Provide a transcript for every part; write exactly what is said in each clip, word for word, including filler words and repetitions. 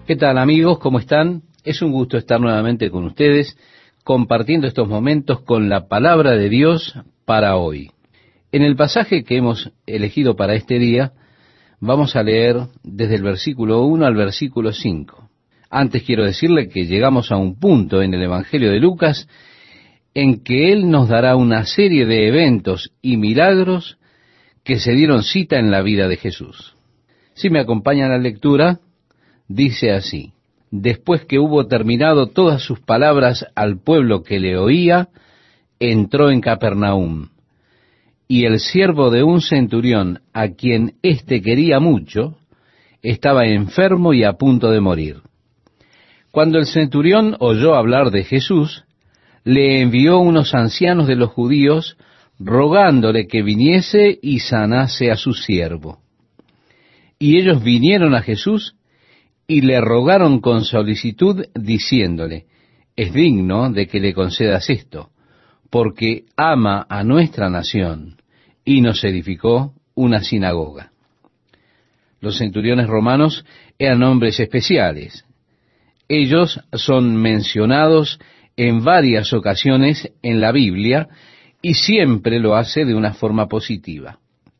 ¿Qué tal, amigos? ¿Cómo están? Es un gusto estar nuevamente con ustedes, compartiendo estos momentos con la palabra de Dios para hoy. En el pasaje que hemos elegido para este día, vamos a leer desde el versículo uno al versículo cinco. Antes quiero decirle que llegamos a un punto en el Evangelio de Lucas en que Él nos dará una serie de eventos y milagros que se dieron cita en la vida de Jesús. Si me acompaña la lectura, dice así: después que hubo terminado todas sus palabras al pueblo que le oía, entró en Capernaum. Y el siervo de un centurión, a quien éste quería mucho, estaba enfermo y a punto de morir. Cuando el centurión oyó hablar de Jesús, le envió unos ancianos de los judíos, rogándole que viniese y sanase a su siervo. Y ellos vinieron a Jesús y le rogaron con solicitud, diciéndole: es digno de que le concedas esto, porque ama a nuestra nación, y nos edificó una sinagoga. Los centuriones romanos eran hombres especiales. Ellos son mencionados en varias ocasiones en la Biblia, y siempre lo hace de una forma positiva.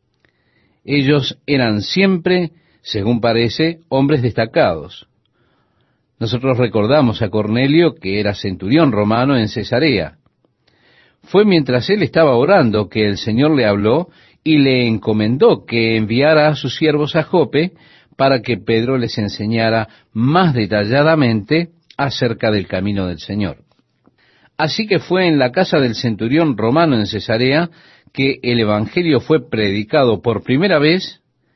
Ellos eran siempre, según parece, hombres destacados. Nosotros recordamos a Cornelio, que era centurión romano en Cesarea. Fue mientras él estaba orando que el Señor le habló y le encomendó que enviara a sus siervos a Jope para que Pedro les enseñara más detalladamente acerca del camino del Señor. Así que fue en la casa del centurión romano en Cesarea que el Evangelio fue predicado por primera vez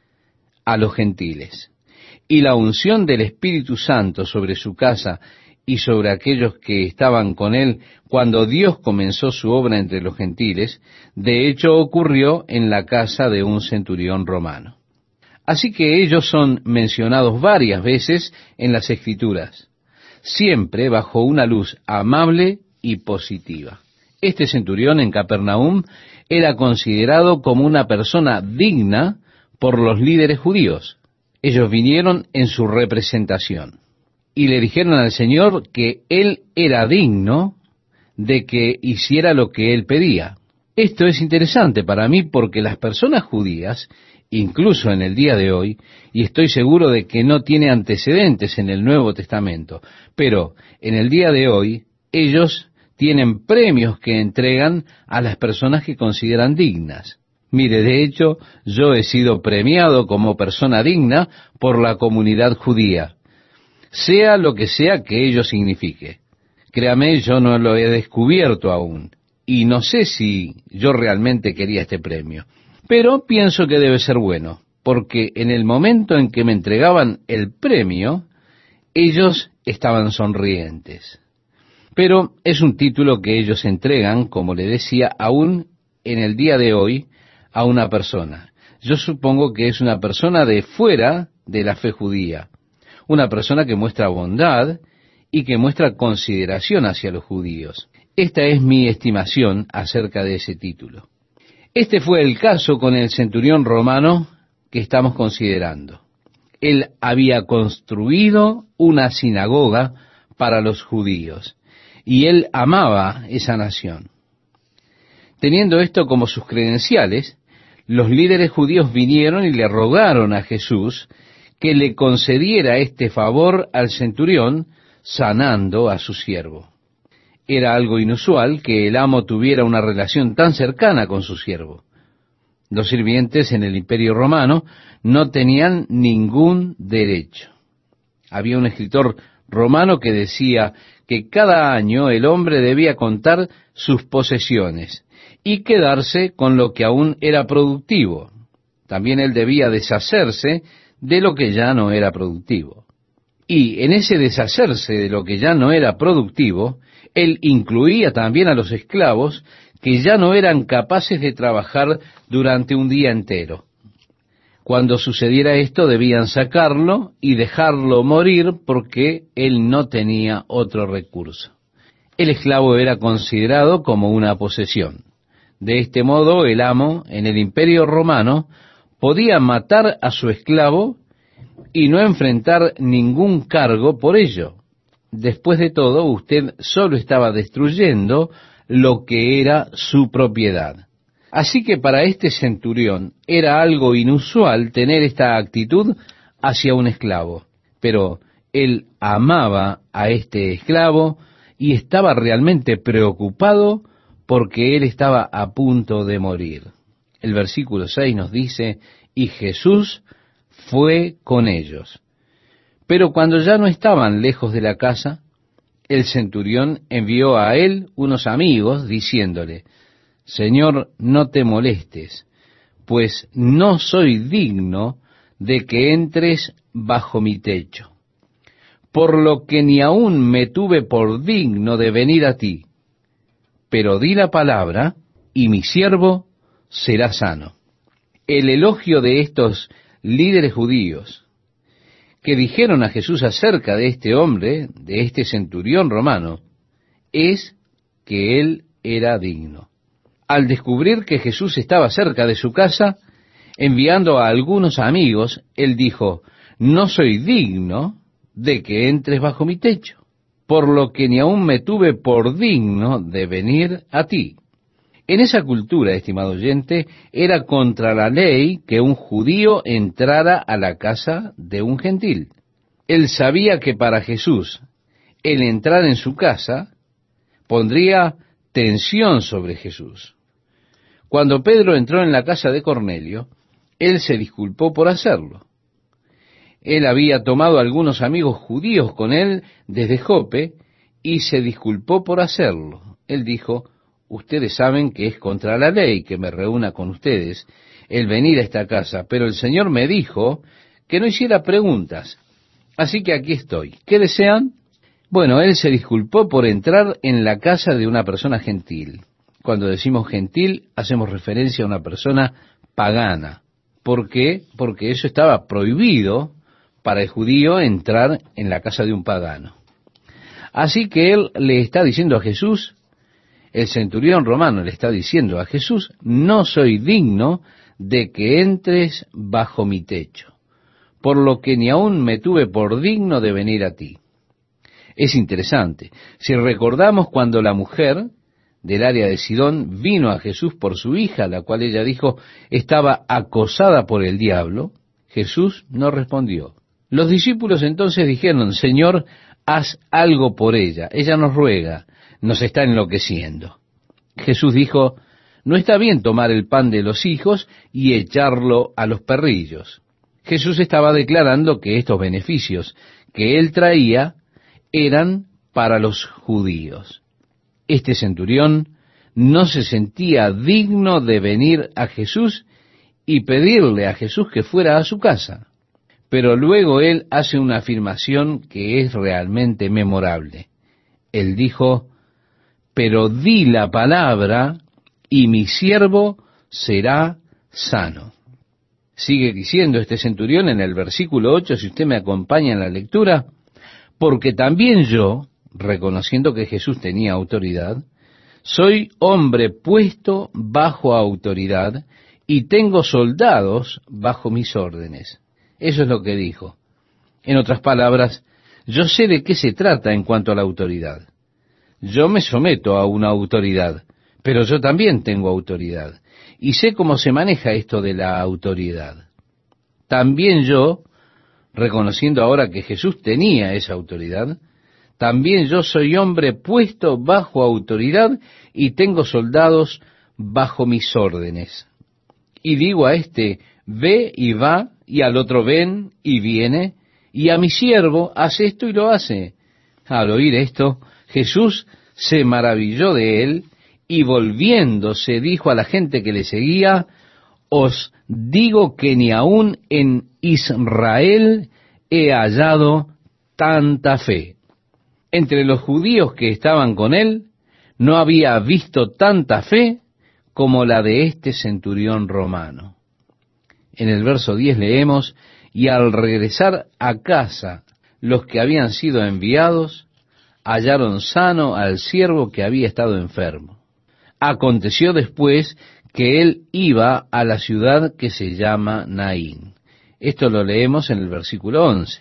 a los gentiles. Y la unción del Espíritu Santo sobre su casa y sobre aquellos que estaban con él cuando Dios comenzó su obra entre los gentiles, de hecho ocurrió en la casa de un centurión romano. Así que ellos son mencionados varias veces en las Escrituras, siempre bajo una luz amable y positiva. Este centurión en Capernaum era considerado como una persona digna por los líderes judíos. Ellos vinieron en su representación y le dijeron al Señor que Él era digno de que hiciera lo que Él pedía. Esto es interesante para mí porque las personas judías, incluso en el día de hoy, y estoy seguro de que no tiene antecedentes en el Nuevo Testamento, pero en el día de hoy ellos tienen premios que entregan a las personas que consideran dignas. Mire, de hecho, yo he sido premiado como persona digna por la comunidad judía, sea lo que sea que ello signifique. Créame, yo no lo he descubierto aún, y no sé si yo realmente quería este premio, pero pienso que debe ser bueno, porque en el momento en que me entregaban el premio, ellos estaban sonrientes. Pero es un título que ellos entregan, como le decía, aún en el día de hoy, a una persona. Yo supongo que es una persona de fuera de la fe judía, una persona que muestra bondad y que muestra consideración hacia los judíos. Esta es mi estimación acerca de ese título. Este fue el caso con el centurión romano que estamos considerando. Él había construido una sinagoga para los judíos, y él amaba esa nación. Teniendo esto como sus credenciales, los líderes judíos vinieron y le rogaron a Jesús que le concediera este favor al centurión, sanando a su siervo. Era algo inusual que el amo tuviera una relación tan cercana con su siervo. Los sirvientes en el Imperio Romano no tenían ningún derecho. Había un escritor romano que decía que cada año el hombre debía contar sus posesiones y quedarse con lo que aún era productivo. También él debía deshacerse de lo que ya no era productivo. Y en ese deshacerse de lo que ya no era productivo, él incluía también a los esclavos que ya no eran capaces de trabajar durante un día entero. Cuando sucediera esto, debían sacarlo y dejarlo morir porque él no tenía otro recurso. El esclavo era considerado como una posesión. De este modo, el amo en el Imperio Romano podía matar a su esclavo y no enfrentar ningún cargo por ello. Después de todo, usted solo estaba destruyendo lo que era su propiedad. Así que para este centurión era algo inusual tener esta actitud hacia un esclavo. Pero él amaba a este esclavo y estaba realmente preocupado porque él estaba a punto de morir. El versículo seis nos dice, y Jesús fue con ellos. Pero cuando ya no estaban lejos de la casa, el centurión envió a él unos amigos diciéndole, Señor, no te molestes, pues no soy digno de que entres bajo mi techo, por lo que ni aun me tuve por digno de venir a ti, pero di la palabra y mi siervo será sano. El elogio de estos líderes judíos que dijeron a Jesús acerca de este hombre, de este centurión romano, es que él era digno. Al descubrir que Jesús estaba cerca de su casa, enviando a algunos amigos, él dijo, no soy digno de que entres bajo mi techo, por lo que ni aun me tuve por digno de venir a ti. En esa cultura, estimado oyente, era contra la ley que un judío entrara a la casa de un gentil. Él sabía que para Jesús, el entrar en su casa, pondría tensión sobre Jesús. Cuando Pedro entró en la casa de Cornelio, él se disculpó por hacerlo. Él había tomado algunos amigos judíos con él desde Jope y se disculpó por hacerlo. Él dijo, ustedes saben que es contra la ley que me reúna con ustedes el venir a esta casa, pero el Señor me dijo que no hiciera preguntas, así que aquí estoy. ¿Qué desean? Bueno, él se disculpó por entrar en la casa de una persona gentil. Cuando decimos gentil, hacemos referencia a una persona pagana. ¿Por qué? Porque eso estaba prohibido para el judío entrar en la casa de un pagano. Así que él le está diciendo a Jesús, el centurión romano le está diciendo a Jesús, no soy digno de que entres bajo mi techo, por lo que ni aun me tuve por digno de venir a ti. Es interesante, si recordamos cuando la mujer del área de Sidón vino a Jesús por su hija, la cual ella dijo estaba acosada por el diablo, Jesús no respondió. Los discípulos entonces dijeron, Señor, haz algo por ella, ella nos ruega, nos está enloqueciendo. Jesús dijo, no está bien tomar el pan de los hijos y echarlo a los perrillos. Jesús estaba declarando que estos beneficios que él traía eran para los judíos. Este centurión no se sentía digno de venir a Jesús y pedirle a Jesús que fuera a su casa. Pero luego él hace una afirmación que es realmente memorable. Él dijo, pero di la palabra y mi siervo será sano. Sigue diciendo este centurión en el versículo ocho, si usted me acompaña en la lectura, porque también yo, reconociendo que Jesús tenía autoridad, soy hombre puesto bajo autoridad y tengo soldados bajo mis órdenes. Eso es lo que dijo. En otras palabras, yo sé de qué se trata en cuanto a la autoridad. Yo me someto a una autoridad, pero yo también tengo autoridad. Y sé cómo se maneja esto de la autoridad. También yo, reconociendo ahora que Jesús tenía esa autoridad, también yo soy hombre puesto bajo autoridad y tengo soldados bajo mis órdenes. Y digo a este, ve y va, y al otro ven y viene, y a mi siervo hace esto y lo hace. Al oír esto, Jesús se maravilló de él y volviéndose dijo a la gente que le seguía, os digo que ni aun en Israel he hallado tanta fe. Entre los judíos que estaban con él, no había visto tanta fe como la de este centurión romano. En el verso diez leemos, y al regresar a casa los que habían sido enviados, hallaron sano al siervo que había estado enfermo. Aconteció después que él iba a la ciudad que se llama Naín. Esto lo leemos en el versículo once.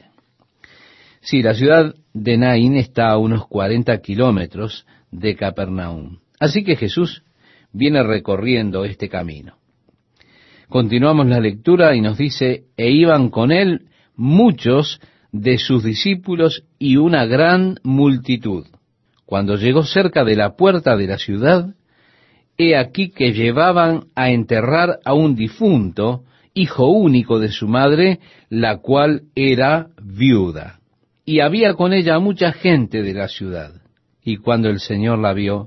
Sí, la ciudad de Naín está a unos cuarenta kilómetros de Capernaum. Así que Jesús viene recorriendo este camino. Continuamos la lectura y nos dice, e iban con él muchos de sus discípulos y una gran multitud. Cuando llegó cerca de la puerta de la ciudad, he aquí que llevaban a enterrar a un difunto, hijo único de su madre, la cual era viuda. Y había con ella mucha gente de la ciudad. Y cuando el Señor la vio,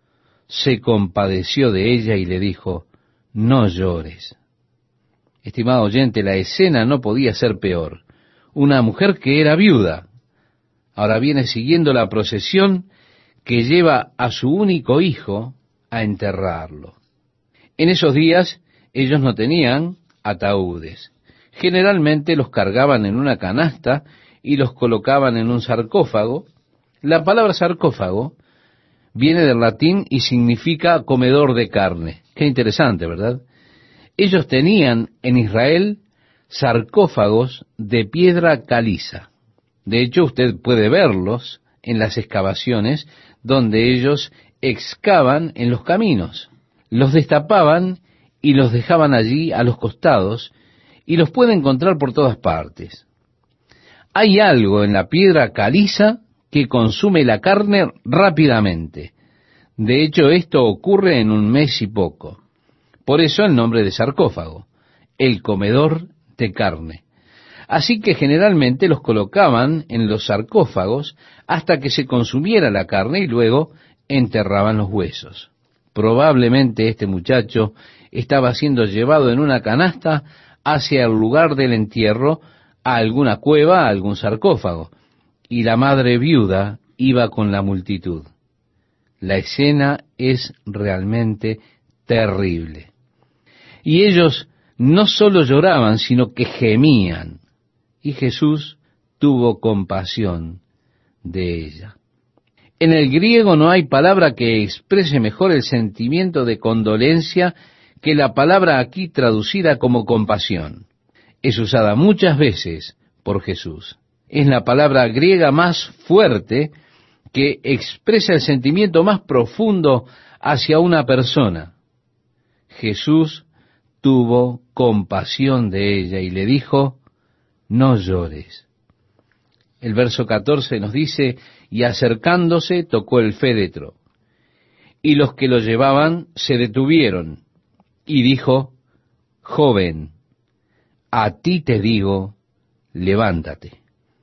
se compadeció de ella y le dijo, no llores. Estimado oyente, la escena no podía ser peor. Una mujer que era viuda. Ahora viene siguiendo la procesión que lleva a su único hijo a enterrarlo. En esos días ellos no tenían ataúdes. Generalmente los cargaban en una canasta y los colocaban en un sarcófago. La palabra sarcófago viene del latín y significa comedor de carne. Qué interesante, ¿verdad? Ellos tenían en Israel sarcófagos de piedra caliza. De hecho, usted puede verlos en las excavaciones donde ellos excavan en los caminos. Los destapaban y los dejaban allí a los costados y los puede encontrar por todas partes. Hay algo en la piedra caliza que consume la carne rápidamente. De hecho, esto ocurre en un mes y poco. Por eso el nombre de sarcófago, el comedor de carne. Así que generalmente los colocaban en los sarcófagos hasta que se consumiera la carne y luego enterraban los huesos. Probablemente este muchacho estaba siendo llevado en una canasta hacia el lugar del entierro, a alguna cueva, a algún sarcófago, y la madre viuda iba con la multitud. La escena es realmente terrible. Y ellos no solo lloraban, sino que gemían. Y Jesús tuvo compasión de ella. En el griego no hay palabra que exprese mejor el sentimiento de condolencia que la palabra aquí traducida como compasión. Es usada muchas veces por Jesús. Es la palabra griega más fuerte que expresa el sentimiento más profundo hacia una persona. Jesús tuvo compasión de ella y le dijo, no llores. El verso catorce nos dice, y acercándose tocó el féretro, y los que lo llevaban se detuvieron, y dijo, joven, a ti te digo, levántate.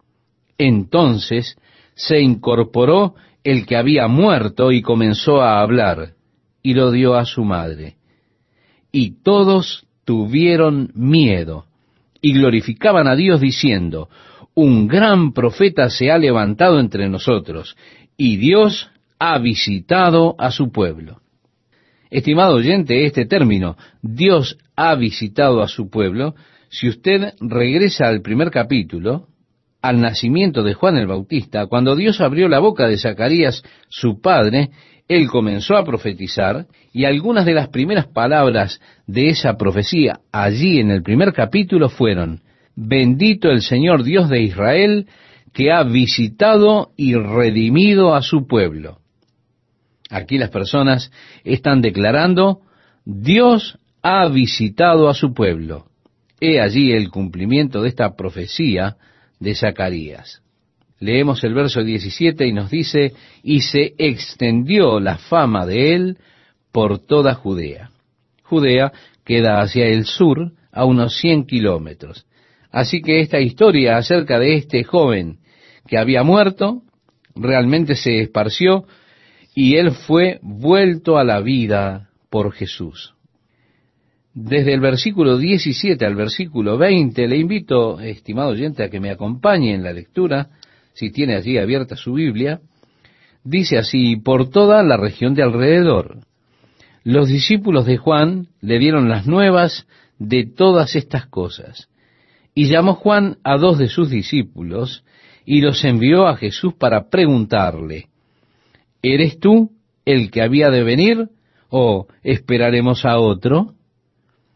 Entonces se incorporó el que había muerto y comenzó a hablar, y lo dio a su madre. Y todos tuvieron miedo, y glorificaban a Dios diciendo, un gran profeta se ha levantado entre nosotros, y Dios ha visitado a su pueblo. Estimado oyente, este término, Dios ha visitado a su pueblo, si usted regresa al primer capítulo, al nacimiento de Juan el Bautista, cuando Dios abrió la boca de Zacarías, su padre, él comenzó a profetizar, y algunas de las primeras palabras de esa profecía allí en el primer capítulo fueron, bendito el Señor Dios de Israel, que ha visitado y redimido a su pueblo. Aquí las personas están declarando, Dios ha visitado a su pueblo. He allí el cumplimiento de esta profecía de Zacarías. Leemos el verso diecisiete y nos dice, y se extendió la fama de él por toda Judea. Judea queda hacia el sur a unos cien kilómetros. Así que esta historia acerca de este joven que había muerto, realmente se esparció y él fue vuelto a la vida por Jesús. Desde el versículo diecisiete al versículo veinte, le invito, estimado oyente, a que me acompañe en la lectura, si tiene allí abierta su Biblia. Dice así, por toda la región de alrededor, los discípulos de Juan le dieron las nuevas de todas estas cosas. Y llamó Juan a dos de sus discípulos y los envió a Jesús para preguntarle, ¿eres tú el que había de venir o esperaremos a otro?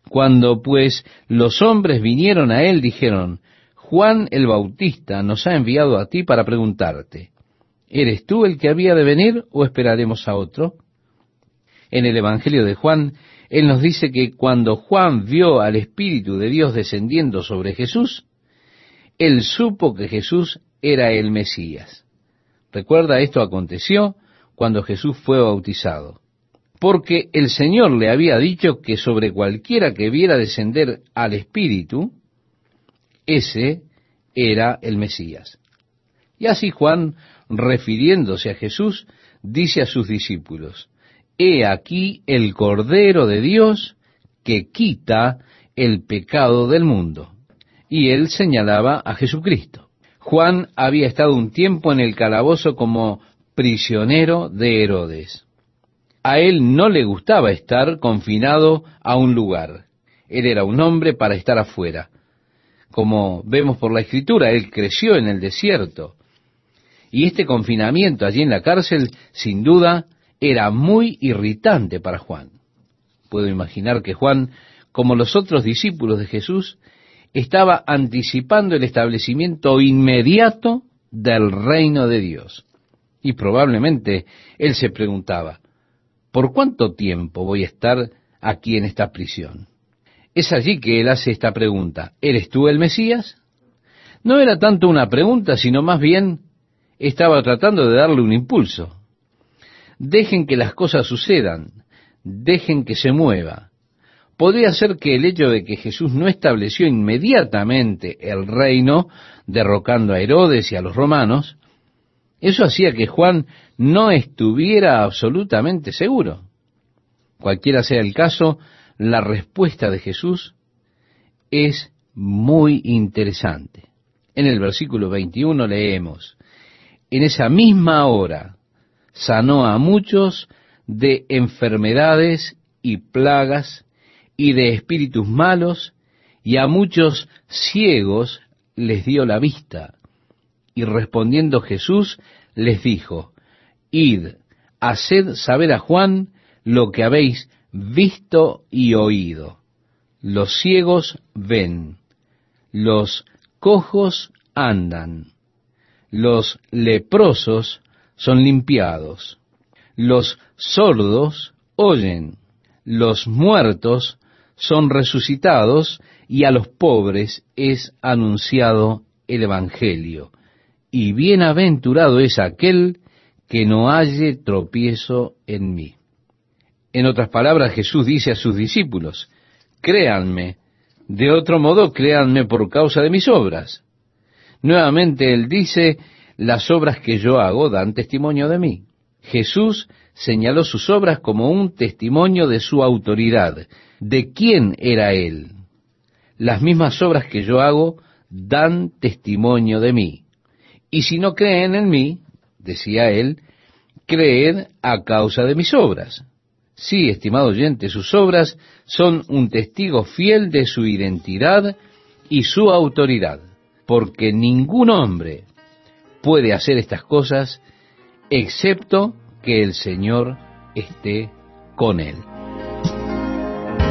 Cuando pues los hombres vinieron a él, dijeron: Juan el Bautista nos ha enviado a ti para preguntarte: ¿eres tú el que había de venir o esperaremos a otro? En el Evangelio de Juan, él nos dice que cuando Juan vio al Espíritu de Dios descendiendo sobre Jesús, él supo que Jesús era el Mesías. Recuerda, esto aconteció cuando Jesús fue bautizado, porque el Señor le había dicho que sobre cualquiera que viera descender al Espíritu, ese era el Mesías. Y así Juan, refiriéndose a Jesús, dice a sus discípulos: He aquí el Cordero de Dios que quita el pecado del mundo. Y él señalaba a Jesucristo. Juan había estado un tiempo en el calabozo como prisionero de Herodes. A él no le gustaba estar confinado a un lugar. Él era un hombre para estar afuera. Como vemos por la Escritura, él creció en el desierto. Y este confinamiento allí en la cárcel, sin duda, era muy irritante para Juan. Puedo imaginar que Juan, como los otros discípulos de Jesús, estaba anticipando el establecimiento inmediato del reino de Dios. Y probablemente él se preguntaba: ¿por cuánto tiempo voy a estar aquí en esta prisión? Es allí que él hace esta pregunta: ¿eres tú el Mesías? No era tanto una pregunta, sino más bien estaba tratando de darle un impulso. Dejen que las cosas sucedan, dejen que se mueva. Podría ser que el hecho de que Jesús no estableció inmediatamente el reino, derrocando a Herodes y a los romanos, eso hacía que Juan no estuviera absolutamente seguro. Cualquiera sea el caso, la respuesta de Jesús es muy interesante. En el versículo veintiuno leemos: En esa misma hora sanó a muchos de enfermedades y plagas y de espíritus malos, y a muchos ciegos les dio la vista. Y respondiendo Jesús les dijo: Id, haced saber a Juan lo que habéis visto y oído. Los ciegos ven, los cojos andan, los leprosos son limpiados, los sordos oyen, los muertos son resucitados, y a los pobres es anunciado el Evangelio. Y bienaventurado es aquel que no halle tropiezo en mí. En otras palabras, Jesús dice a sus discípulos: créanme, de otro modo créanme por causa de mis obras. Nuevamente él dice: las obras que yo hago dan testimonio de mí. Jesús señaló sus obras como un testimonio de su autoridad, de quién era él. Las mismas obras que yo hago dan testimonio de mí. Y si no creen en mí, decía él, creed a causa de mis obras. Sí, estimado oyente, sus obras son un testigo fiel de su identidad y su autoridad, porque ningún hombre puede hacer estas cosas excepto que el Señor esté con él.